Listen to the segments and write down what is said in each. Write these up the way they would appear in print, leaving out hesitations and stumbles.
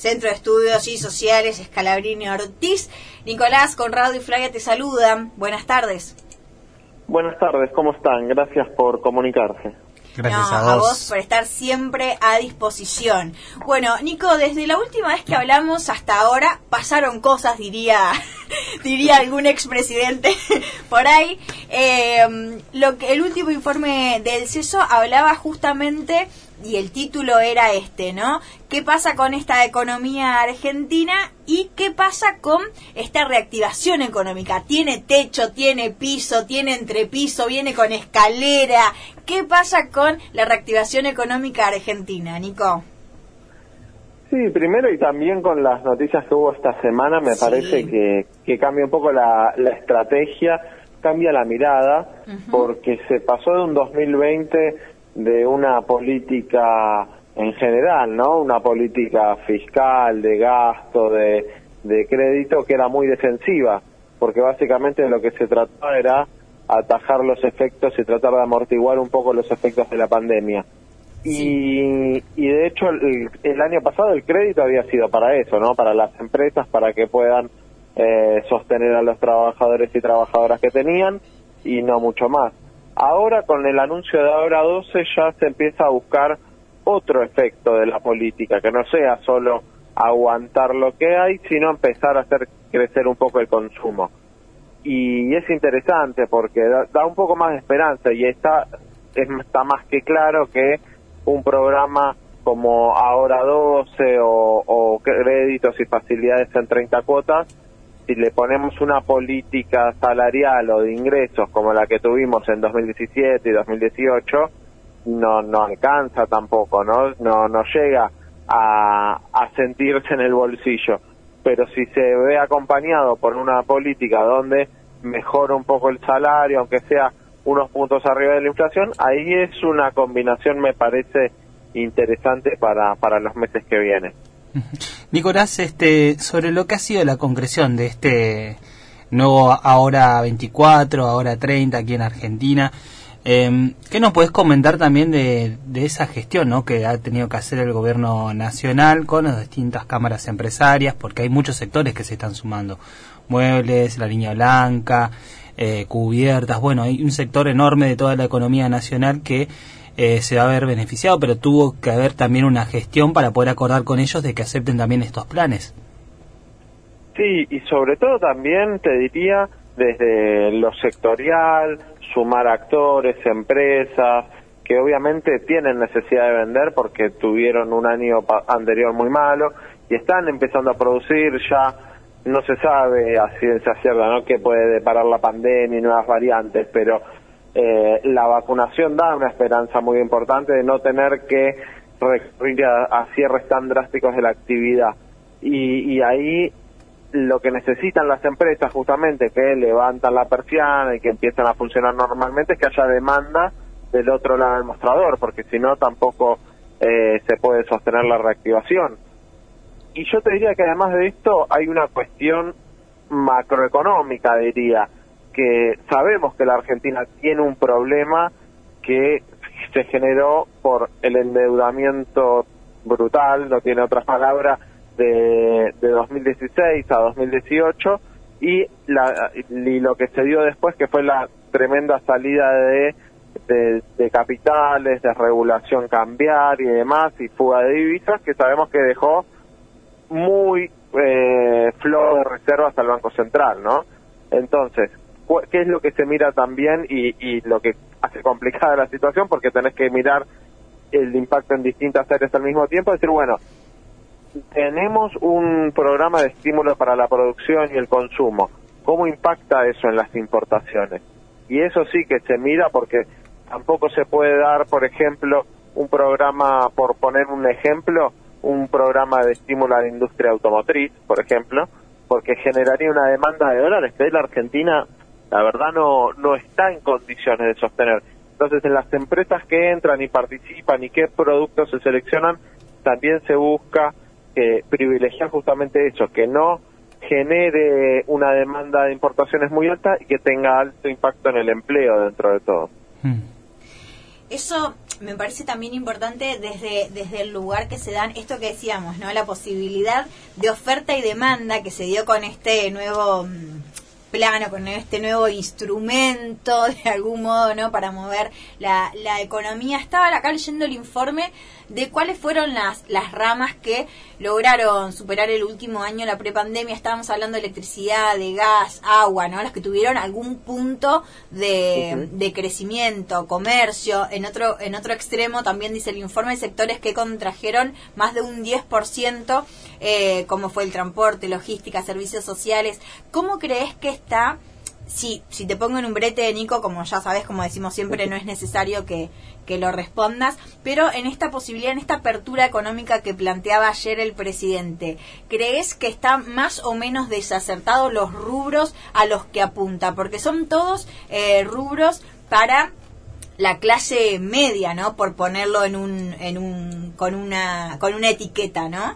Centro de Estudios y Sociales Scalabrini Ortiz. Nicolás, Conrado y Flavia te saludan. Buenas tardes. Buenas tardes, ¿cómo están? Gracias por comunicarse. Gracias a vos por estar siempre a disposición. Bueno, Nico, desde la última vez que hablamos hasta ahora pasaron cosas, diría algún expresidente por ahí. El último informe del CESO hablaba justamente, y el título era ¿no? ¿Qué pasa con esta economía argentina y qué pasa con esta reactivación económica? ¿Tiene techo, tiene piso, tiene entrepiso, viene con escalera? ¿Qué pasa con la reactivación económica argentina, Nico? Sí, primero y también con las noticias que hubo esta semana, me parece que cambia un poco la estrategia, cambia la mirada, porque se pasó de un 2020 de una política en general, ¿no? Una política fiscal, de gasto, de crédito, que era muy defensiva, porque básicamente lo que se trataba era atajar los efectos y tratar de amortiguar un poco los efectos de la pandemia. Y de hecho el año pasado el crédito había sido para eso, ¿no? Para las empresas, para que puedan sostener a los trabajadores y trabajadoras que tenían, y no mucho más. Ahora, con el anuncio de Ahora 12, ya se empieza a buscar otro efecto de la política, que no sea solo aguantar lo que hay, sino empezar a hacer crecer un poco el consumo. Y es interesante porque da un poco más de esperanza, y está más que claro que un programa como Ahora 12 o créditos y facilidades en 30 cuotas, si le ponemos una política salarial o de ingresos como la que tuvimos en 2017 y 2018, no alcanza tampoco, no llega a sentirse en el bolsillo. Pero si se ve acompañado por una política donde mejora un poco el salario, aunque sea unos puntos arriba de la inflación, ahí es una combinación, me parece, interesante para los meses que vienen. Nicolás, sobre lo que ha sido la concreción de este nuevo Ahora 24, Ahora 30 aquí en Argentina, ¿qué nos podés comentar también de esa gestión, ¿no?, que ha tenido que hacer el gobierno nacional con las distintas cámaras empresarias? Porque hay muchos sectores que se están sumando: muebles, la línea blanca, cubiertas. Bueno, hay un sector enorme de toda la economía nacional que se va a ver beneficiado, pero tuvo que haber también una gestión para poder acordar con ellos de que acepten también estos planes. Sí, y sobre todo también, te diría, desde lo sectorial, sumar actores, empresas, que obviamente tienen necesidad de vender porque tuvieron un año anterior muy malo y están empezando a producir. Ya no se sabe a ciencia cierta, ¿no?, qué puede deparar la pandemia y nuevas variantes, pero la vacunación da una esperanza muy importante de no tener que recurrir a cierres tan drásticos de la actividad. Y ahí lo que necesitan las empresas, justamente, que levantan la persiana y que empiezan a funcionar normalmente, es que haya demanda del otro lado del mostrador, porque si no tampoco se puede sostener la reactivación. Y yo te diría que además de esto hay una cuestión macroeconómica, diría, que sabemos que la Argentina tiene un problema que se generó por el endeudamiento brutal, no tiene otras palabras, de 2016 a 2018, y lo que se dio después, que fue la tremenda salida de capitales, de regulación cambiaria y demás, y fuga de divisas, que sabemos que dejó muy flow de reservas al Banco Central, ¿no? Entonces, ¿qué es lo que se mira también y lo que hace complicada la situación? Porque tenés que mirar el impacto en distintas áreas al mismo tiempo, decir, bueno, tenemos un programa de estímulo para la producción y el consumo, ¿cómo impacta eso en las importaciones? Y eso sí que se mira, porque tampoco se puede dar, por ejemplo, un programa, por poner un ejemplo, un programa de estímulo a la industria automotriz, por ejemplo, porque generaría una demanda de dólares que la Argentina, la verdad, no está en condiciones de sostener. Entonces, en las empresas que entran y participan y qué productos se seleccionan, también se busca privilegiar justamente eso, que no genere una demanda de importaciones muy alta y que tenga alto impacto en el empleo dentro de todo. Eso me parece también importante desde el lugar que se dan esto que decíamos, ¿no? La posibilidad de oferta y demanda que se dio con este nuevo plano, con este nuevo instrumento de algún modo, ¿no? Para mover la economía. Estaba acá leyendo el informe de cuáles fueron las ramas que lograron superar el último año la prepandemia. Estábamos hablando de electricidad, de gas, agua, ¿no? Las que tuvieron algún punto de crecimiento, comercio. En otro extremo también dice el informe, sectores que contrajeron más de un 10%, como fue el transporte, logística, servicios sociales. ¿Cómo crees que está? Si te pongo en un brete, Nico, como ya sabes, como decimos siempre, no es necesario que lo respondas, pero en esta posibilidad, en esta apertura económica que planteaba ayer el presidente, ¿crees que están más o menos desacertados los rubros a los que apunta? Porque son todos rubros para la clase media, ¿no? Por ponerlo con una etiqueta, ¿no?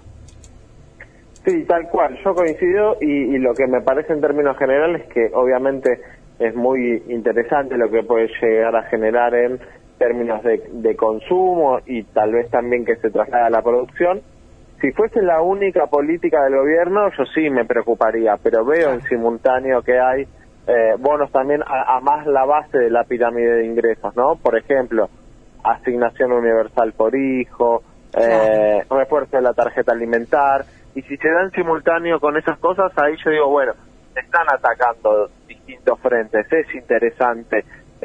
Sí, tal cual, yo coincido y lo que me parece en términos generales es que obviamente es muy interesante lo que puede llegar a generar en términos de consumo y tal vez también que se traslada a la producción. Si fuese la única política del gobierno, yo sí me preocuparía, pero veo en simultáneo que hay bonos también a más la base de la pirámide de ingresos, ¿no? Por ejemplo, asignación universal por hijo, refuerzo de la tarjeta alimentar. Y si se dan simultáneo con esas cosas, ahí yo digo, bueno, se están atacando distintos frentes, es interesante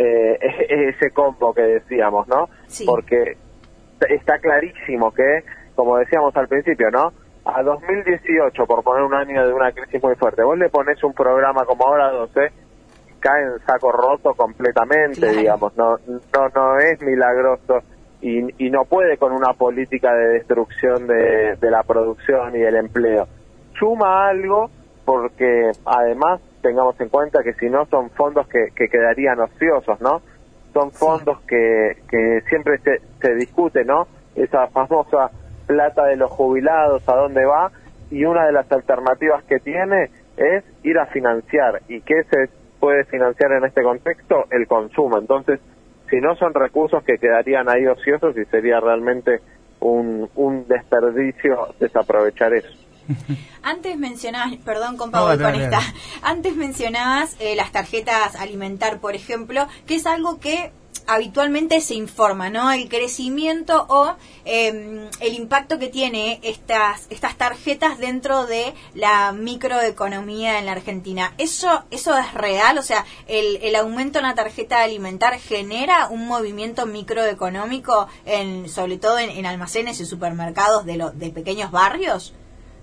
ese combo que decíamos, ¿no? Sí. Porque está clarísimo que, como decíamos al principio, ¿no? A 2018, por poner un año de una crisis muy fuerte, vos le pones un programa como ahora 12, cae en saco roto completamente, claro. Digamos, no es milagroso. Y no puede con una política de destrucción de la producción y del empleo. Suma algo porque además tengamos en cuenta que si no son fondos que quedarían ociosos, ¿no? Son fondos que siempre se discute, ¿no? Esa famosa plata de los jubilados, ¿a dónde va? Y una de las alternativas que tiene es ir a financiar. ¿Y qué se puede financiar en este contexto? El consumo. Entonces, si no son recursos que quedarían ahí ociosos y sería realmente un desperdicio desaprovechar eso. Antes mencionabas, perdón compa, voy con esta. Antes mencionabas las tarjetas alimentar, por ejemplo, que es algo que habitualmente se informa, ¿no? El crecimiento o el impacto que tiene estas tarjetas dentro de la microeconomía en la Argentina. ¿Eso es real? O sea, el aumento en la tarjeta alimentar genera un movimiento microeconómico, sobre todo en almacenes y supermercados de pequeños barrios.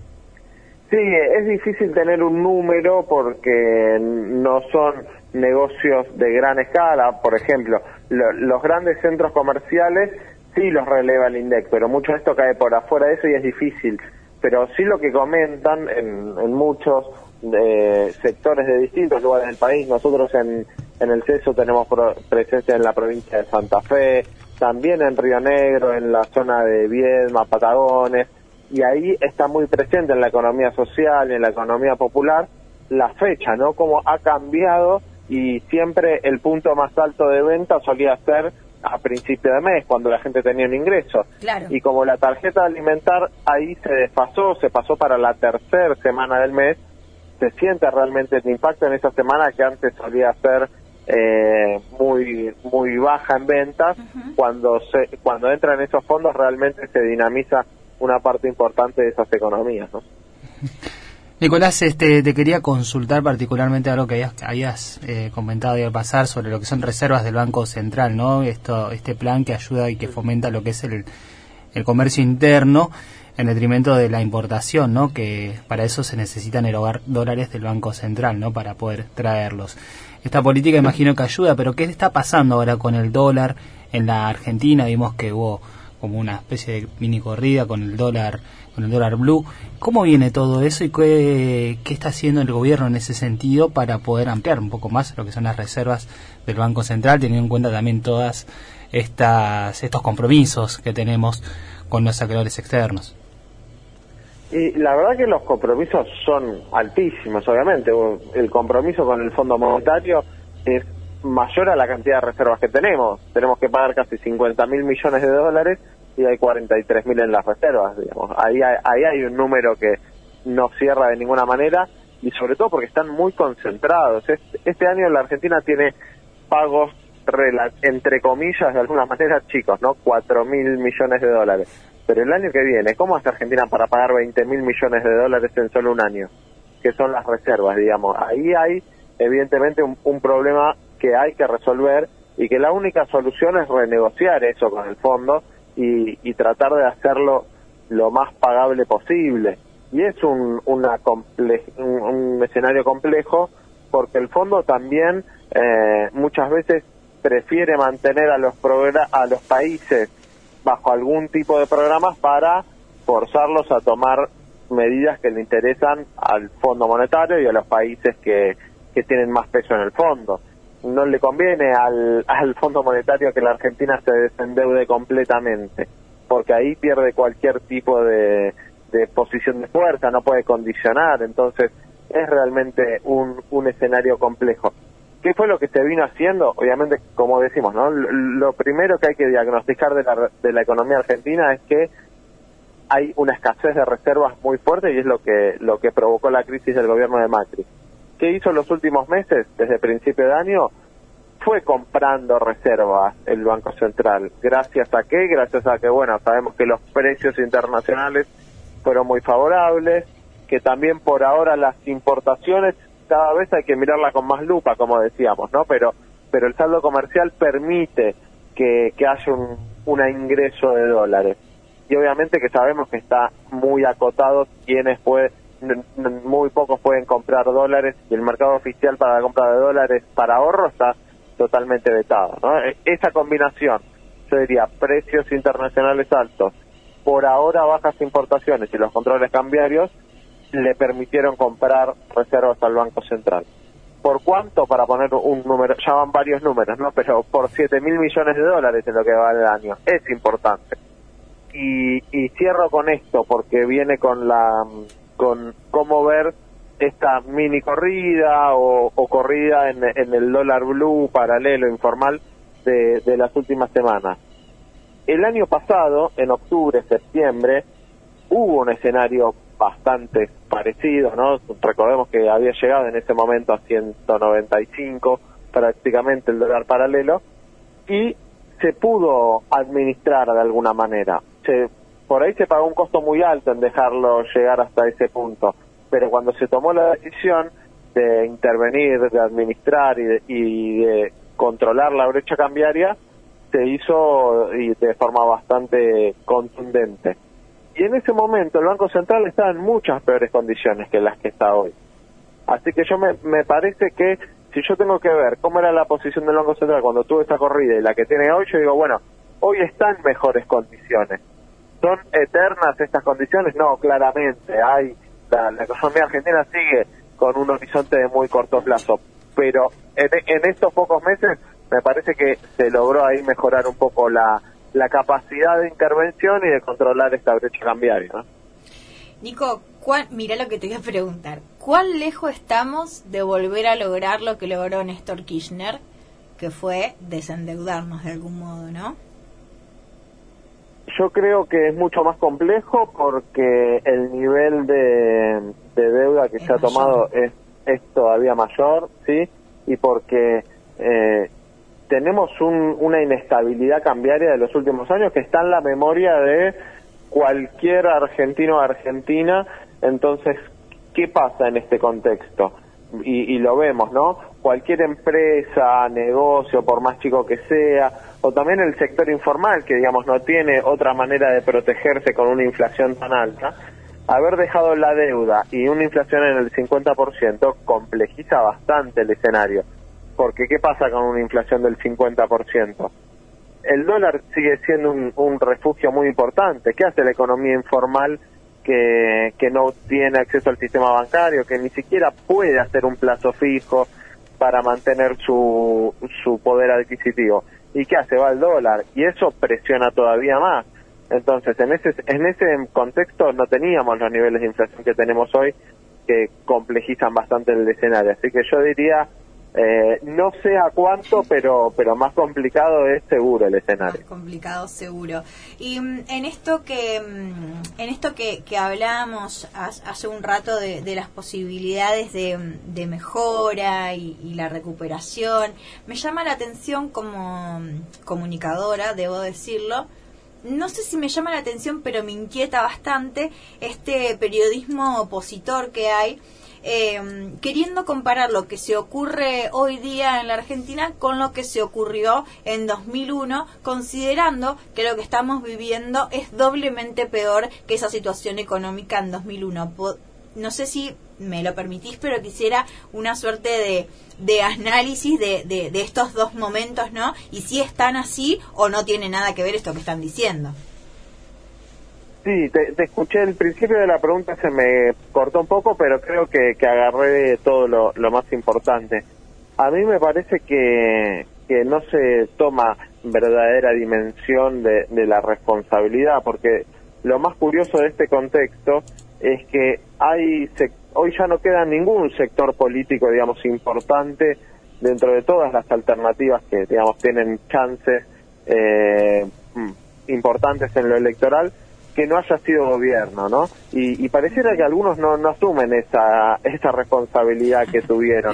Sí, es difícil tener un número porque no son negocios de gran escala. Por ejemplo, los grandes centros comerciales sí los releva el INDEC, pero mucho de esto cae por afuera de eso y es difícil. Pero sí lo que comentan en muchos sectores de distintos lugares del país, nosotros en el CESO tenemos presencia en la provincia de Santa Fe, también en Río Negro, en la zona de Viedma, Patagones, y ahí está muy presente en la economía social y en la economía popular la fecha, ¿no? Cómo ha cambiado y siempre el punto más alto de venta solía ser a principio de mes, cuando la gente tenía un ingreso. Claro. Y como la tarjeta alimentar ahí se pasó para la tercera semana del mes, se siente realmente el impacto en esa semana que antes solía ser muy baja en ventas. Uh-huh. Cuando entran esos fondos realmente se dinamiza una parte importante de esas economías, ¿no? Nicolás, te quería consultar particularmente algo que habías comentado y al pasar sobre lo que son reservas del Banco Central, ¿no? Este plan que ayuda y que fomenta lo que es el comercio interno en detrimento de la importación, ¿no? Que para eso se necesitan erogar dólares del Banco Central, ¿no? Para poder traerlos. Esta política imagino que ayuda, pero ¿qué está pasando ahora con el dólar en la Argentina? Vimos que hubo como una especie de mini corrida con el dólar blue. ¿Cómo viene todo eso y qué está haciendo el gobierno en ese sentido para poder ampliar un poco más lo que son las reservas del Banco Central, teniendo en cuenta también todas estos compromisos que tenemos con los acreedores externos? Y la verdad que los compromisos son altísimos, obviamente. El compromiso con el Fondo Monetario es mayor a la cantidad de reservas que tenemos. Tenemos que pagar casi 50.000 millones de dólares y hay 43.000 en las reservas, digamos. Ahí hay un número que no cierra de ninguna manera, y sobre todo porque están muy concentrados. Este año la Argentina tiene pagos, entre comillas, de alguna manera chicos, ¿no? 4.000 millones de dólares. Pero el año que viene, ¿cómo hace Argentina para pagar 20.000 millones de dólares en solo un año? Que son las reservas, digamos. Ahí hay, evidentemente, un problema que hay que resolver, y que la única solución es renegociar eso con el fondo y tratar de hacerlo lo más pagable posible. Y es un escenario complejo, porque el fondo también muchas veces prefiere mantener a los países bajo algún tipo de programas para forzarlos a tomar medidas que le interesan al Fondo Monetario y a los países que tienen más peso en el fondo. No le conviene al Fondo Monetario que la Argentina se desendeude completamente, porque ahí pierde cualquier tipo de posición de fuerza, no puede condicionar. Entonces es realmente un escenario complejo. ¿Qué fue lo que se vino haciendo? Obviamente, como decimos, ¿no? Lo primero que hay que diagnosticar de la economía argentina es que hay una escasez de reservas muy fuerte, y es lo que provocó la crisis del gobierno de Macri. ¿Qué hizo en los últimos meses, desde principio de año? Fue comprando reservas el Banco Central. ¿Gracias a qué? Gracias a que, bueno, sabemos que los precios internacionales fueron muy favorables, que también por ahora las importaciones cada vez hay que mirarla con más lupa, como decíamos, ¿no? Pero el saldo comercial permite que haya un ingreso de dólares. Y obviamente que sabemos que está muy acotado muy pocos pueden comprar dólares, y el mercado oficial para la compra de dólares para ahorro está totalmente vetado, ¿no? Esa combinación, yo diría, precios internacionales altos, por ahora bajas importaciones y los controles cambiarios, le permitieron comprar reservas al Banco Central. ¿Por cuánto? Para poner un número, ya van varios números, ¿no? Pero por 7.000 millones de dólares en lo que va el año. Es importante. Y cierro con esto, porque viene con cómo ver esta mini corrida o corrida en el dólar blue paralelo informal de las últimas semanas. El año pasado, en octubre, septiembre, hubo un escenario bastante parecido, ¿no? Recordemos que había llegado en ese momento a 195 prácticamente el dólar paralelo, y se pudo administrar de alguna manera. Por ahí se pagó un costo muy alto en dejarlo llegar hasta ese punto, pero cuando se tomó la decisión de intervenir, de administrar y de controlar la brecha cambiaria, se hizo y de forma bastante contundente. Y en ese momento el Banco Central estaba en muchas peores condiciones que las que está hoy. Así que me parece que si yo tengo que ver cómo era la posición del Banco Central cuando tuvo esta corrida y la que tiene hoy, yo digo, bueno, hoy está en mejores condiciones. ¿Son eternas estas condiciones? No, claramente. La economía argentina sigue con un horizonte de muy corto plazo. Pero en estos pocos meses me parece que se logró ahí mejorar un poco la capacidad de intervención y de controlar esta brecha cambiaria, ¿no? Nico, mirá lo que te voy a preguntar. ¿Cuán lejos estamos de volver a lograr lo que logró Néstor Kirchner, que fue desendeudarnos de algún modo, ¿no? Yo creo que es mucho más complejo, porque el nivel de deuda que se ha tomado es todavía mayor, ¿sí? Y porque tenemos una inestabilidad cambiaria de los últimos años que está en la memoria de cualquier argentino o argentina. Entonces, ¿qué pasa en este contexto? Y lo vemos, ¿no? Cualquier empresa, negocio, por más chico que sea, o también el sector informal, que digamos no tiene otra manera de protegerse con una inflación tan alta, haber dejado la deuda y una inflación en el 50% complejiza bastante el escenario. Porque ¿qué pasa con una inflación del 50%? El dólar sigue siendo un refugio muy importante. ¿Qué hace la economía informal que no tiene acceso al sistema bancario, que ni siquiera puede hacer un plazo fijo para mantener su poder adquisitivo? ¿Y qué hace? Va al dólar, y eso presiona todavía más. Entonces, en ese contexto no teníamos los niveles de inflación que tenemos hoy, que complejizan bastante el escenario. Así que yo diría No sé a cuánto, pero más complicado es seguro el escenario. Más complicado seguro. Y en esto que hablábamos hace un rato de las posibilidades de mejora y la recuperación, me llama la atención como comunicadora, debo decirlo. No sé si me llama la atención, pero me inquieta bastante este periodismo opositor que hay, queriendo comparar lo que se ocurre hoy día en la Argentina con lo que se ocurrió en 2001, considerando que lo que estamos viviendo es doblemente peor que esa situación económica en 2001. No sé si me lo permitís, pero quisiera una suerte de análisis de estos dos momentos, ¿no? Y si están así o no tiene nada que ver esto que están diciendo. Sí, te escuché el principio de la pregunta, se me cortó un poco, pero creo que agarré todo lo más importante. A mí me parece que no se toma verdadera dimensión de la responsabilidad, porque lo más curioso de este contexto es que hoy ya no queda ningún sector político, digamos, importante dentro de todas las alternativas que, digamos, tienen chances importantes en lo electoral, que no haya sido gobierno, ¿no? Y pareciera que algunos no asumen esa responsabilidad que tuvieron.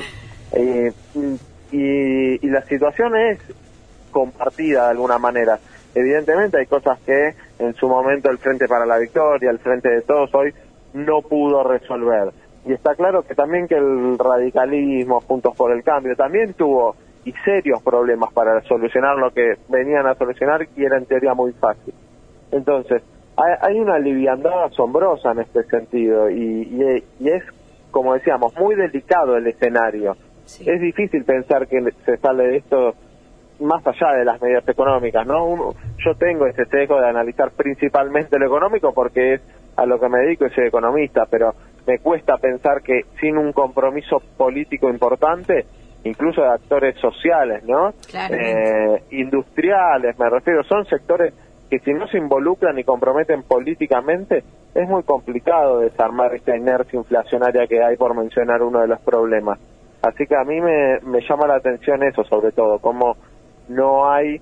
Y la situación es compartida de alguna manera. Evidentemente hay cosas que en su momento el Frente para la Victoria, el Frente de Todos hoy no pudo resolver. Y está claro que también que el radicalismo, Juntos por el Cambio, también tuvo y serios problemas para solucionar lo que venían a solucionar y era en teoría muy fácil. Entonces, hay una liviandad asombrosa en este sentido y es, como decíamos, muy delicado el escenario. Sí. Es difícil pensar que se sale de esto más allá de las medidas económicas, ¿no? Yo tengo ese sesgo de analizar principalmente lo económico porque es a lo que me dedico y soy economista, pero me cuesta pensar que sin un compromiso político importante, incluso de actores sociales, ¿no? Industriales, me refiero, son sectores que si no se involucran y comprometen políticamente, es muy complicado desarmar esta inercia inflacionaria que hay, por mencionar uno de los problemas. Así que a mí me llama la atención eso, sobre todo, como no hay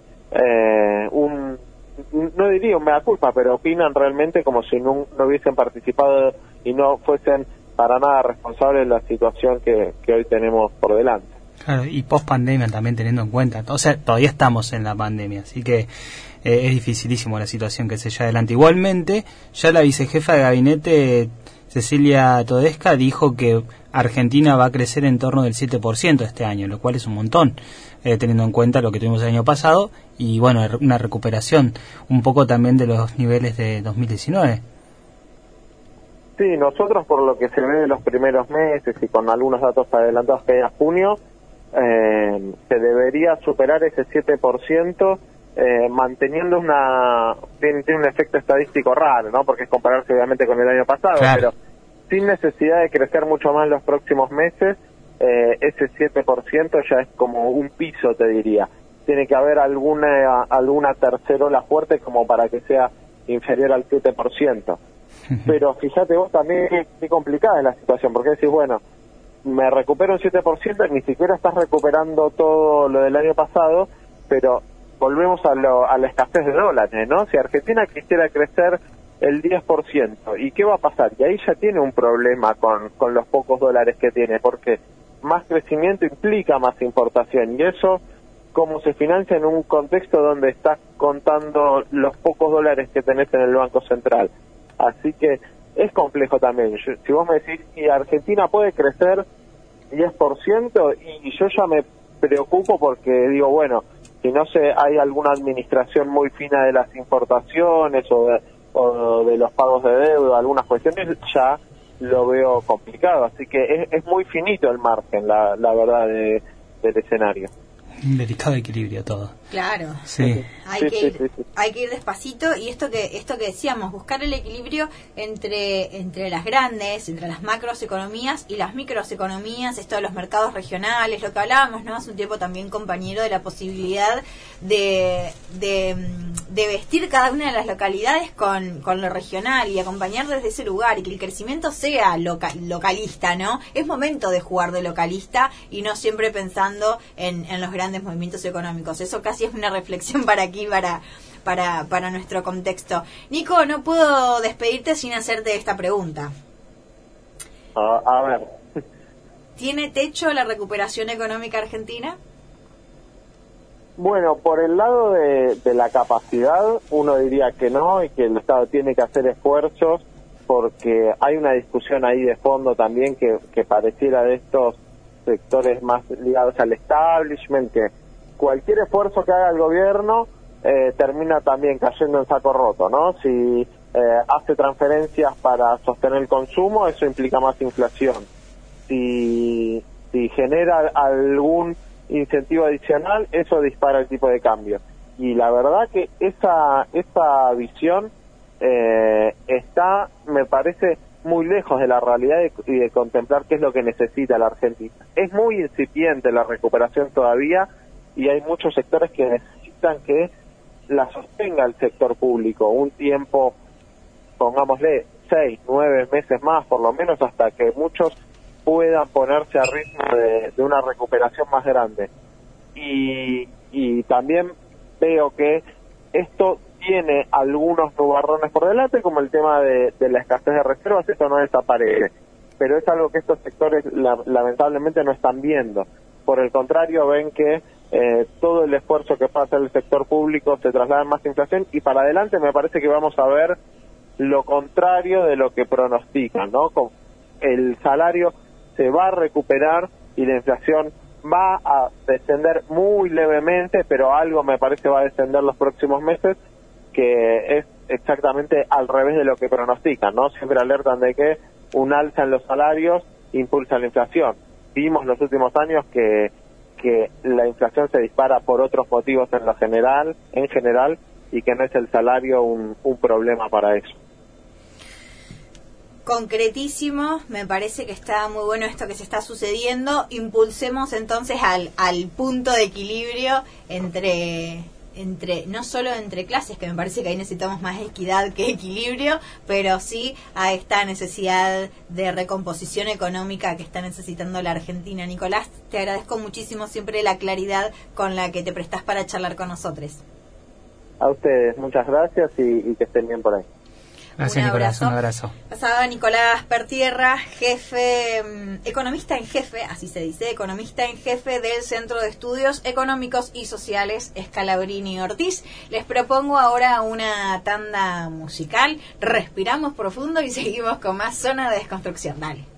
no diría un mea culpa, pero opinan realmente como si no hubiesen participado y no fuesen para nada responsables de la situación que hoy tenemos por delante. Claro, y post pandemia también teniendo en cuenta, o sea, todavía estamos en la pandemia, así que es dificilísimo la situación que se lleva adelante. Igualmente, ya la vicejefa de gabinete, Cecilia Todesca, dijo que Argentina va a crecer en torno del 7% este año, lo cual es un montón, teniendo en cuenta lo que tuvimos el año pasado, y bueno, una recuperación un poco también de los niveles de 2019. Sí, nosotros por lo que se ve de los primeros meses y con algunos datos adelantados que hay a junio, se debería superar ese 7%, manteniendo tiene un efecto estadístico raro, ¿no? Porque es compararse obviamente con el año pasado, claro, pero sin necesidad de crecer mucho más en los próximos meses, ese 7% ya es como un piso, te diría. Tiene que haber alguna tercera ola fuerte como para que sea inferior al 7%. Pero fíjate vos también qué complicada es la situación, porque decís, bueno, me recupero un 7%, ni siquiera estás recuperando todo lo del año pasado, pero volvemos a la escasez de dólares, ¿no? Si Argentina quisiera crecer el 10%, ¿y qué va a pasar? Y ahí ya tiene un problema con los pocos dólares que tiene, porque más crecimiento implica más importación, y eso, ¿cómo se financia en un contexto donde estás contando los pocos dólares que tenés en el Banco Central? Así que es complejo también. Si vos me decís, y Argentina puede crecer 10%, y yo ya me preocupo porque digo, bueno, si no hay alguna administración muy fina de las importaciones o de los pagos de deuda, algunas cuestiones, ya lo veo complicado. Así que es muy finito el margen, la verdad, del escenario. Un delicado equilibrio todo. Claro. Sí. Hay que ir despacito, y esto que decíamos, buscar el equilibrio entre las grandes, entre las macroeconomías y las microeconomías, esto de los mercados regionales, lo que hablábamos, ¿no? Hace un tiempo también, compañero, de la posibilidad de de vestir cada una de las localidades con lo regional y acompañar desde ese lugar y que el crecimiento sea localista, ¿no? Es momento de jugar de localista y no siempre pensando en los grandes movimientos económicos. Eso casi es una reflexión para aquí, para nuestro contexto. Nico, no puedo despedirte sin hacerte esta pregunta. A ver. ¿Tiene techo la recuperación económica argentina? Bueno, por el lado de la capacidad, uno diría que no y que el Estado tiene que hacer esfuerzos porque hay una discusión ahí de fondo también que pareciera de estos sectores más ligados al establishment, que cualquier esfuerzo que haga el gobierno termina también cayendo en saco roto, ¿no? Si hace transferencias para sostener el consumo, eso implica más inflación. Si genera algún incentivo adicional, eso dispara el tipo de cambio. Y la verdad que esa visión está, me parece, muy lejos de la realidad y de contemplar qué es lo que necesita la Argentina. Es muy incipiente la recuperación todavía y hay muchos sectores que necesitan que la sostenga el sector público un tiempo, pongámosle 6, 9 meses más por lo menos, hasta que muchos puedan ponerse a ritmo de una recuperación más grande. Y también veo que esto tiene algunos nubarrones por delante, como el tema de la escasez de reservas. Esto no desaparece, pero es algo que estos sectores lamentablemente no están viendo. Por el contrario, ven que todo el esfuerzo que pasa el sector público se traslada en más inflación, y para adelante me parece que vamos a ver lo contrario de lo que pronostican, ¿no? El salario se va a recuperar y la inflación va a descender muy levemente, pero algo me parece va a descender los próximos meses, que es exactamente al revés de lo que pronostican, ¿no? Siempre alertan de que un alza en los salarios impulsa la inflación. Vimos los últimos años que la inflación se dispara por otros motivos en general, y que no es el salario un problema para eso. Concretísimo, me parece que está muy bueno esto que se está sucediendo. Impulsemos entonces al punto de equilibrio entre no solo entre clases, que me parece que ahí necesitamos más equidad que equilibrio, pero sí a esta necesidad de recomposición económica que está necesitando la Argentina. Nicolás, te agradezco muchísimo siempre la claridad con la que te prestás para charlar con nosotros. A ustedes, muchas gracias y que estén bien por ahí. Gracias, Nicolás, un abrazo. Pasaba Nicolás Pertierra, economista en jefe, así se dice, economista en jefe del Centro de Estudios Económicos y Sociales Scalabrini Ortiz. Les propongo ahora una tanda musical, respiramos profundo y seguimos con más Zona de Desconstrucción. Dale.